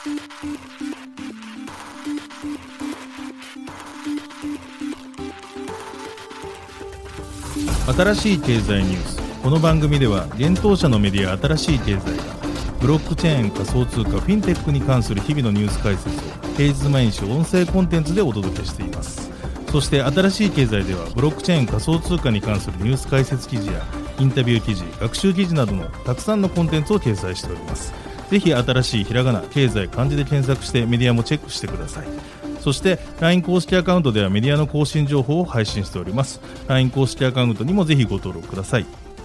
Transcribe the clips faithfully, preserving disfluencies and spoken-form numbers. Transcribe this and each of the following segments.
新しい経済ニュース。この番組では現当社のメディア新しい経済がブロックチェーン、仮想通貨、フィンテックに関する日々のニュース解説を平日毎日音声コンテンツでお届けしています。そして新しい経済ではブロックチェーン、仮想通貨に関するニュース解説記事やインタビュー記事、学習記事などのたくさんのコンテンツを掲載しております。ぜひ新しいひらがな、経済、漢字で検索してメディアもチェックしてください。そして ライン 公式アカウントではメディアの更新情報を配信しております。 ライン 公式アカウントにもぜひご登録ください。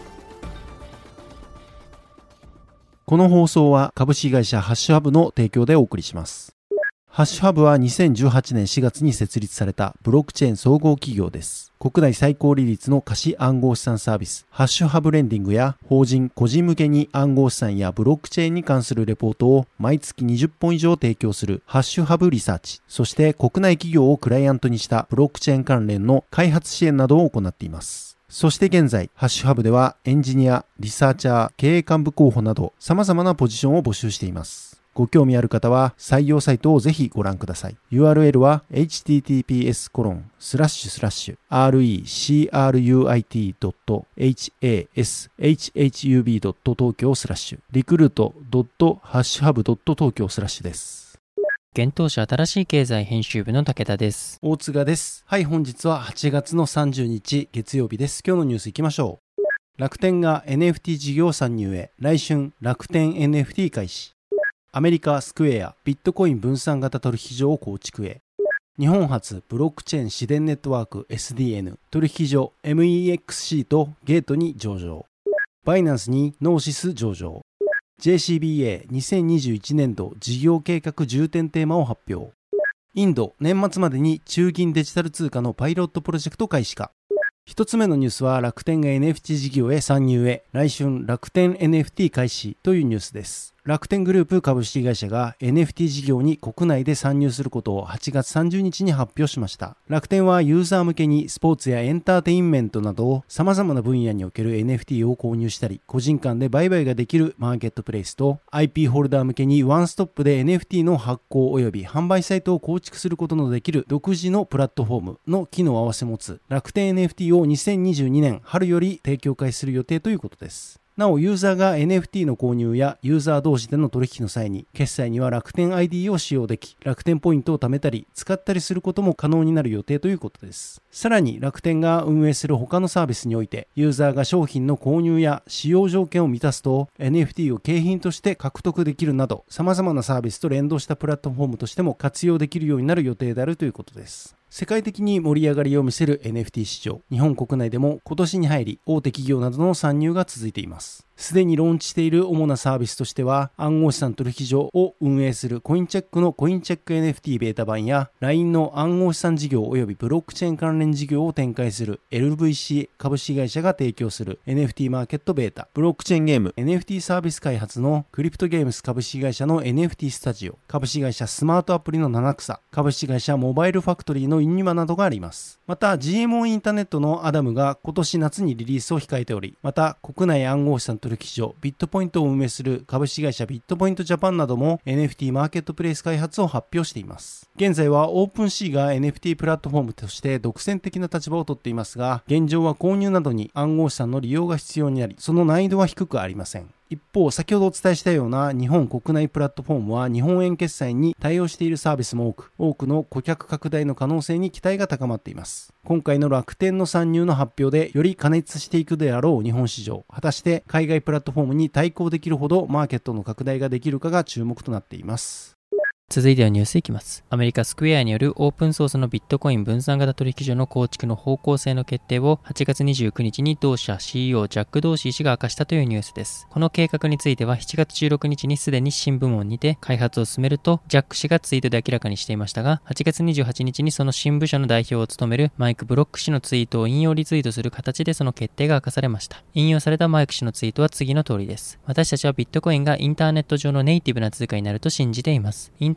この放送は株式会社ハッシュハブの提供でお送りします。ハッシュハブはにせんじゅうはちねんしがつに設立されたブロックチェーン総合企業です。国内最高利率の貸し暗号資産サービスハッシュハブレンディングや法人個人向けに暗号資産やブロックチェーンに関するレポートを毎月にじゅっぽん以上提供するハッシュハブリサーチ、そして国内企業をクライアントにしたブロックチェーン関連の開発支援などを行っています。そして現在、ハッシュハブではエンジニア、リサーチャー、経営幹部候補など様々なポジションを募集しています。ご興味ある方は採用サイトをぜひご覧ください。ユーアールエル は エイチティーティーピーエスコロンスラッシュスラッシュアールイーシーアールユーアイティードットエイチエーエスエイチエイチユービードット東京スラッシュリクルートドットハッシュハブドット東京スラッシュです。 現当社新しい経済編集部の武田です。 大塚です。はい、本日ははちがつのさんじゅうにち月曜日です。今日のニュースいきましょう。楽天が エヌエフティー 事業参入へ、来春楽天 エヌエフティー 開始。アメリカスクエアビットコイン分散型取引所を構築へ。日本初ブロックチェーン市電ネットワーク エスディーエヌ 取引所 エムイーエックスシー とゲートに上場。バイナンスにノーシス上場。ジェイシービーエーにせんにじゅういちねんど事業計画重点テーマを発表。インド年末までに中銀デジタル通貨のパイロットプロジェクト開始か。一つ目のニュースは楽天が エヌエフティー 事業へ参入へ、来春楽天 エヌエフティー 開始というニュースです。楽天グループ株式会社が エヌエフティー 事業に国内で参入することをはちがつさんじゅうにちに発表しました。楽天はユーザー向けにスポーツやエンターテインメントなど様々な分野における エヌエフティー を購入したり、個人間で売買ができるマーケットプレイスと アイピー ホルダー向けにワンストップで エヌエフティー の発行及び販売サイトを構築することのできる独自のプラットフォームの機能を併せ持つ楽天 エヌエフティー をにせんにじゅうにねん春より提供開始する予定ということです。なお、ユーザーが エヌエフティー の購入やユーザー同士での取引の際に、決済には楽天 アイディー を使用でき、楽天ポイントを貯めたり、使ったりすることも可能になる予定ということです。さらに、楽天が運営する他のサービスにおいて、ユーザーが商品の購入や使用条件を満たすと、エヌエフティー を景品として獲得できるなど、様々なサービスと連動したプラットフォームとしても活用できるようになる予定であるということです。世界的に盛り上がりを見せる エヌエフティー 市場、日本国内でも今年に入り大手企業などの参入が続いています。すでにローンチしている主なサービスとしては、暗号資産取引所を運営するコインチェックのコインチェック エヌエフティー ベータ版や ライン の暗号資産事業及びブロックチェーン関連事業を展開する エルブイシー 株式会社が提供する エヌエフティー マーケットベータ、ブロックチェーンゲーム エヌエフティー サービス開発のクリプトゲームス株式会社の エヌエフティー スタジオ、株式会社スマートアプリの七草、株式会社モバイルファクトリーのインニマなどがあります。また ジーエムオー インターネットのアダムが今年夏にリリースを控えており、また国内暗号資産取引所ビットポイントを運営する株式会社ビットポイントジャパンなども エヌエフティー マーケットプレイス開発を発表しています。現在はオープンシーが エヌエフティー プラットフォームとして独占的な立場を取っていますが、現状は購入などに暗号資産の利用が必要になり、その難易度は低くありません。一方、先ほどお伝えしたような日本国内プラットフォームは日本円決済に対応しているサービスも多く、多くの顧客拡大の可能性に期待が高まっています。今回の楽天の参入の発表でより過熱していくであろう日本市場、果たして海外プラットフォームに対抗できるほどマーケットの拡大ができるかが注目となっています。 続いてはニュースいきます。アメリカスクエアによるオープンソースのビットコイン分散型取引所の構築の方向性の決定をはちがつにじゅうくにちに同社 シーイーオー ジャック・ドーシー氏が明かしたというニュースです。この計画についてはしちがつじゅうろくにちにすでに新部門にて開発を進めるとジャック氏がツイートで明らかにしていましたが、はちがつにじゅうはちにちにその新部署の代表を務めるマイク・ブロック氏のツイートを引用リツイートする形でその決定が明かされました。引用されたマイク氏のツイートは次の通りです。私たちはビットコインがインターネット上のネイティブな通貨になると信じています。インター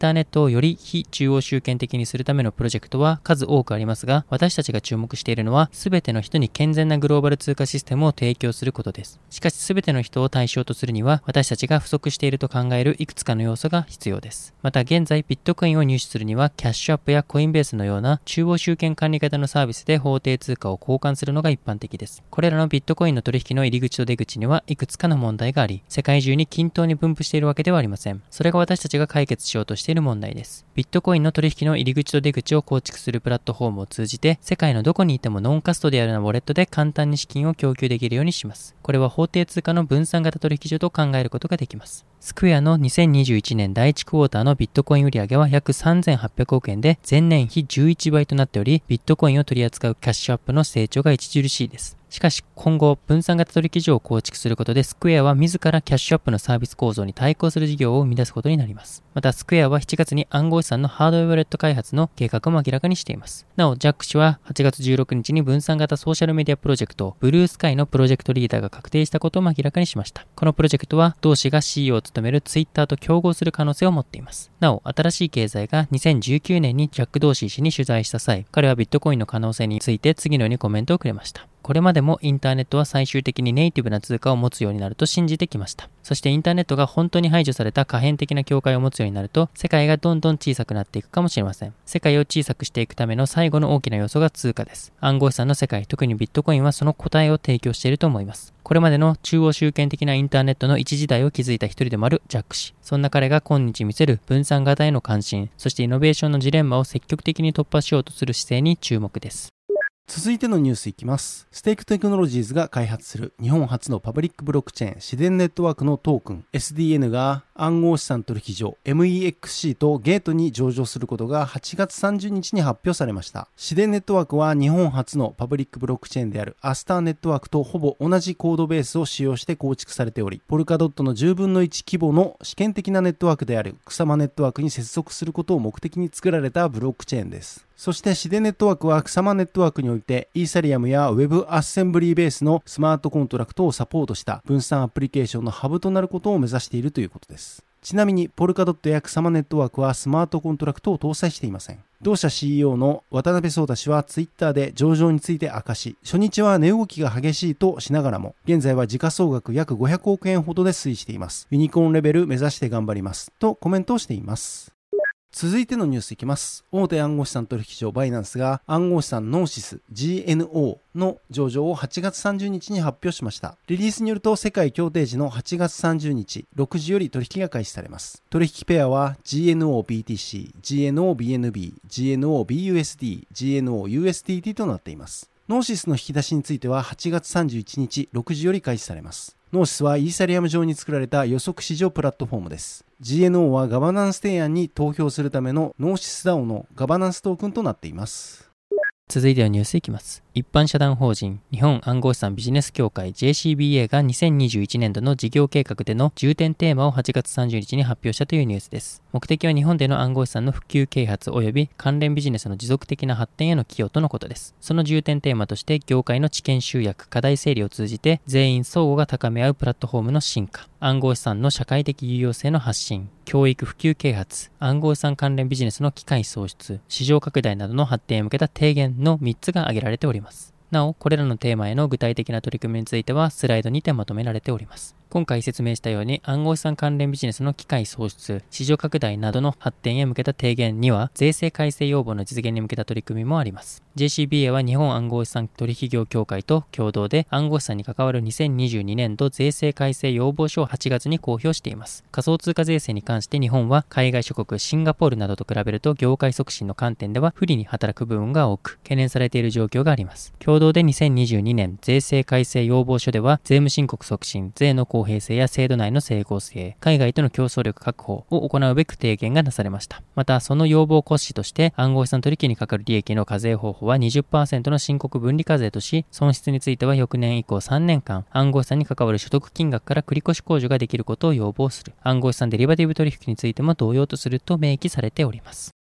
ターネットをより非中央集権的にするためのプロジェクトは数多くありますが、私たちが注目しているのは、すべての人に健全なグローバル通貨システムを提供することです。しかし、すべての人を対象とするには、私たちが不足していると考えるいくつかの要素が必要です。また、現在、ビットコインを入手するには、キャッシュアップやコインベースのような中央集権管理型のサービスで法定通貨を交換するのが一般的です。これらのビットコインの取引の入り口と出口にはいくつかの問題があり、世界中に均等に分布しているわけではありません。それが私たちが解決しようとしている問題です。ビットコインの取引の入り口と出口を構築するプラットフォームを通じて、世界のどこにいてもノンカストディアルなウォレットで簡単に資金を供給できるようにします。これは法定通貨の分散型取引所と考えることができます。スクエアのにせんにじゅういちねんだいいちクォーターのビットコイン売上は約さんぜんはっぴゃくおくえんで前年比じゅういちばいとなっており、ビットコインを取り扱うキャッシュアップの成長が著しいです。しかし今後、分散型取引所を構築することでスクエアは自らキャッシュアップのサービス構造に対抗する事業を生み出すことになります。またスクエアはしちがつに暗号資産のハードウェアウォレット開発の計画も明らかにしています。なお、ジャック氏ははちがつじゅうろくにちに分散型ソーシャルメディアプロジェクトブルースカイのプロジェクトリーダーが確定したことも明らかにしました。このプロジェクトは同氏が シーイーオー を務めるツイッターと競合する可能性を持っています。なお、新しい経済がにせんじゅうきゅうねんにジャック・ドーシー氏に取材した際、彼はビットコインの可能性について次のようにコメントをくれました。これまでもインターネットは最終的にネイティブな通貨を持つようになると信じてきました。そしてインターネットが本当に排除された可変的な境界を持つようになると、世界がどんどん小さくなっていくかもしれません。世界を小さくしていくための最後の大きな要素が通貨です。暗号資産の世界、特にビットコインはその答えを提供していると思います。これまでの中央集権的なインターネットの一時代を築いた一人でもあるジャック氏。そんな彼が今日見せる分散型への関心、そしてイノベーションのジレンマを積極的に突破しようとする姿勢に注目です。 続いてのニュースいきます。ステークテクノロジーズが開発する日本初のパブリックブロックチェーン自然ネットワークのトークン エスディーエヌ が暗号資産取引所 エムイーエックスシー とゲートに上場することがはちがつさんじゅうにちに発表されました。自然ネットワークは日本初のパブリックブロックチェーンであるアスターネットワークとほぼ同じコードベースを使用して構築されており、ポルカドットのじゅうぶんのいち規模の試験的なネットワークである草間ネットワークに接続することを目的に作られたブロックチェーンです。そして自然ネットワークは草間ネットワークにおいてイーサリアムや Web アッセンブリーベースのスマートコントラクトをサポートした分散アプリケーションのハブとなることを目指しているということです。ちなみにポルカドットや草間ネットワークはスマートコントラクトを搭載していません。同社 シーイーオー の渡辺壮太氏はツイッターで上場について明かし、初日は値動きが激しいとしながらも、現在は時価総額約ごひゃくおくえんほどで推移しています。ユニコーンレベル目指して頑張りますとコメントをしています。続いてのニュースいきます。大手暗号資産取引所バイナンスが暗号資産ノーシス ジーエヌオー の上場をはちがつさんじゅうにちに発表しました。リリースによると世界協定時のはちがつさんじゅうにちろくじより取引が開始されます。取引ペアは ジーエヌオービーティーシー、ジーエヌオービーエヌビー、ジーエヌオービーユーエスディー、ジーエヌオーユーエスディーティー となっています。ノーシスの引き出しについてははちがつさんじゅういちにちろくじより開始されます。ノーシスはイーサリアム上に作られた予測市場プラットフォームです。ジーエヌオー はガバナンス提案に投票するためのノーシス ダオ のガバナンストークンとなっています。 続いてはニュースいきます。一般社団法人日本暗号資産ビジネス協会 ジェーシービーエー がにせんにじゅういちねんどの事業計画での重点テーマをはちがつさんじゅうにちに発表したというニュースです。目的は日本での暗号資産の普及啓発及び関連ビジネスの持続的な発展への寄与とのことです。その重点テーマとして業界の知見集約、課題整理を通じて全員相互が高め合うプラットフォームの進化、暗号資産の社会的有用性の発信、教育普及啓発、暗号資産関連ビジネスの機会創出、市場拡大などの発展へ向けた提言のみっつが挙げられております。なお、これらのテーマへの具体的な取り組みについてはスライドにてまとめられております。今回説明したように暗号資産関連ビジネスの機会創出、市場拡大などの発展へ向けた提言には税制改正要望の実現に向けた取り組みもあります。ジェーシービーエー は日本暗号資産取引業協会と共同で暗号資産に関わるにせんにじゅうにねんど税制改正要望書をはちがつに公表しています。仮想通貨税制に関して日本は海外諸国シンガポールなどと比べると業界促進の観点では不利に働く部分が多く懸念されている状況があります。共同でにせんにじゅうにねん税制改正要望書では税務申告促進、税の公平性や制度内の整合性、海外との競争力確保を行うべく提言がなされました。またその要望骨子として暗号資産取引にかかる利益の課税方法は にじゅっパーセント の申告分離課税とし、損失については翌年以降さんねんかん暗号資産に関わる所得金額から繰越控除ができることを要望する。暗号資産デリバティブ取引についても同様とすると明記されております。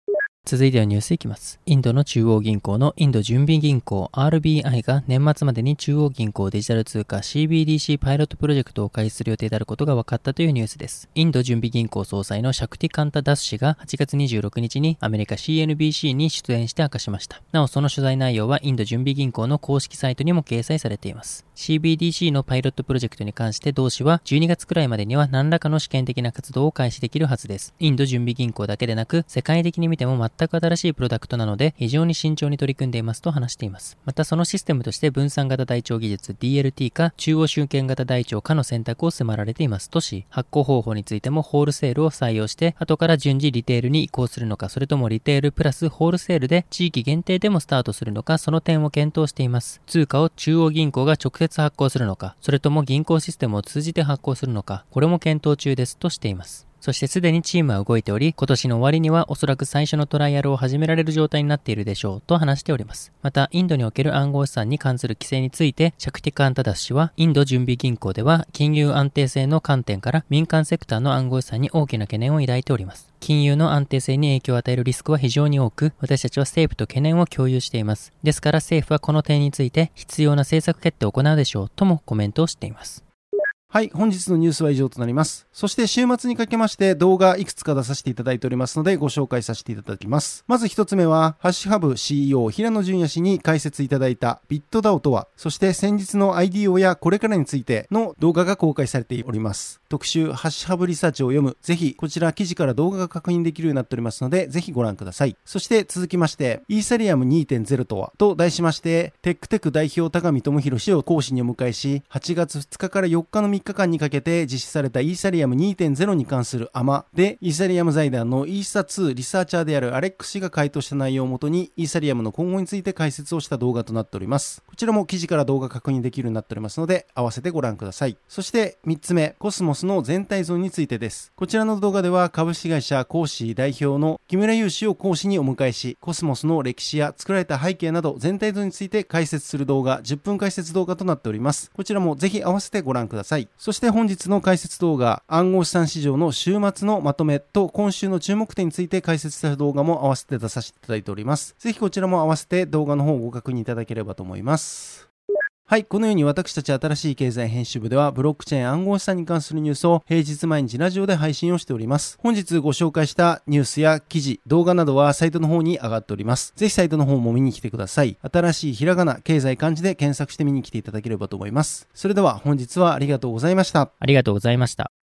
続いてはニュースいきます。インドの中央銀行のインド準備銀行 アールビーアイ が年末までに中央銀行デジタル通貨 シービーディーシー パイロットプロジェクトを開始する予定であることが分かったというニュースです。インド準備銀行総裁のシャクティカンタ・ダス氏がはちがつにじゅうろくにちにアメリカ シーエヌビーシー に出演して明かしました。なおその取材内容はインド準備銀行の公式サイトにも掲載されています。シービーディーシー のパイロットプロジェクトに関して同氏はじゅうにがつくらいまでには何らかの試験的な活動を開始できるはずです。インド準備銀行だけでなく世界的に見ても全く新しいプロダクトダクトなので非常に慎重に取り組んでいますと話しています。またそのシステムとして分散型台帳技術 ディーエルティー か中央集権型台帳かの選択を迫られていますとし、発行方法についてもホールセールを採用して後から順次リテールに移行するのか、それともリテールプラスホールセールで地域限定でもスタートするのか、その点を検討しています。通貨を中央銀行が直接発行するのか、それとも銀行システムを通じて発行するのか、これも検討中ですとしています。そしてすでにチームは動いており、今年の終わりにはおそらく最初のトライアルを始められる状態になっているでしょうと話しております。またインドにおける暗号資産に関する規制についてシャクティカンタダス氏は、インド準備銀行では金融安定性の観点から民間セクターの暗号資産に大きな懸念を抱いております。金融の安定性に影響を与えるリスクは非常に多く、私たちは政府と懸念を共有しています。ですから政府はこの点について必要な政策決定を行うでしょうともコメントをしています。 はい、本日のニュースは以上となります。そして週末にかけまして動画いくつか出させていただいておりますのでご紹介させていただきます。まず一つ目は、ハッシュハブ シーイーオー 平野淳也氏に解説いただいたビットダオとは、そして先日の アイディーオー やこれからについての動画が公開されております。特集ハッシュハブリサーチを読む。ぜひこちら記事から動画が確認できるようになっておりますので、ぜひご覧ください。そして続きまして、イーサリアム にてんゼロ とはと題しまして、テックテック代表高見智弘氏を講師にお迎えし、はちがつふつかからよっかのみっかかんにかけて実施されたイーサリアム にてんゼロ に関するアマで、イーサリアム財団のイーサツーリサーチャーであるアレックス氏が回答した内容をもとに、イーサリアムの今後について解説をした動画となっております。こちらも記事から動画確認できるようになっておりますので、合わせてご覧ください。そしてみっつめ、コスモスの全体像についてです。こちらの動画では株式会社コーシー代表の木村祐氏を講師にお迎えし、コスモスの歴史や作られた背景など全体像について解説する動画、じゅっぷん解説動画となっております。こちらもぜひ合わせてご覧ください。そして本日の解説動画、暗号資産市場の週末のまとめと今週の注目点について解説した動画も合わせて出させていただいております。ぜひこちらも合わせて動画の方をご確認いただければと思います。はい、このように私たち新しい経済編集部ではブロックチェーン暗号資産に関するニュースを平日毎日ラジオで配信をしております。本日ご紹介したニュースや記事、動画などはサイトの方に上がっております。ぜひサイトの方も見に来てください。新しいひらがな、経済漢字で検索して見に来ていただければと思います。それでは本日はありがとうございました。 ありがとうございました。